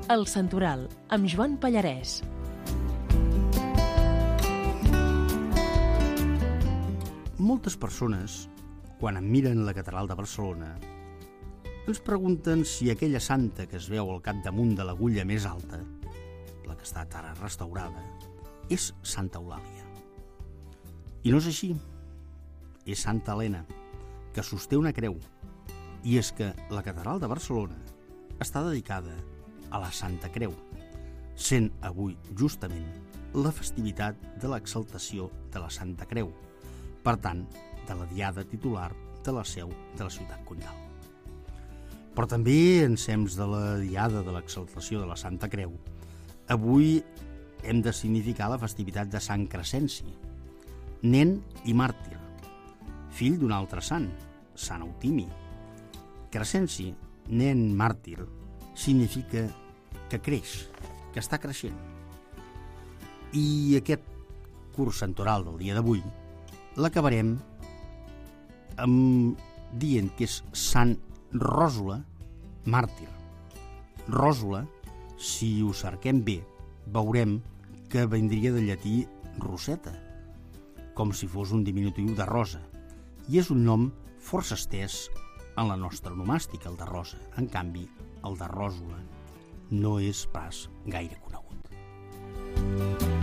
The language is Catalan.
El Santoral, amb Joan Pallarès. Moltes persones, quan em miren la catedral de Barcelona, ens pregunten si aquella santa que es veu al capdamunt de l'agulla més alta, la que està ara restaurada, és Santa Eulàlia. I no és així. És Santa Helena, que sosté una creu. I és que la catedral de Barcelona està dedicada a la Santa Creu, sent avui justament la festivitat de l'exaltació de la Santa Creu, per tant, de la diada titular de la seu de la ciutat comtal. Però també, en temps de la diada de l'exaltació de la Santa Creu, avui hem de significar la festivitat de Sant Crescenci, nen i màrtir, fill d'un altre sant, Sant Eutimi. Crescenci, nen màrtir, significa que creix, que està creixent. I aquest curs santoral del dia d'avui l'acabarem dient que és Sant Ròsula màrtir. Ròsula, si ho cerquem bé, veurem que vindria del llatí roseta, com si fos un diminutiu de rosa, i és un nom força estès en la nostra onomàstica, el de rosa. En canvi, el de ròsula no és pas gaire conegut.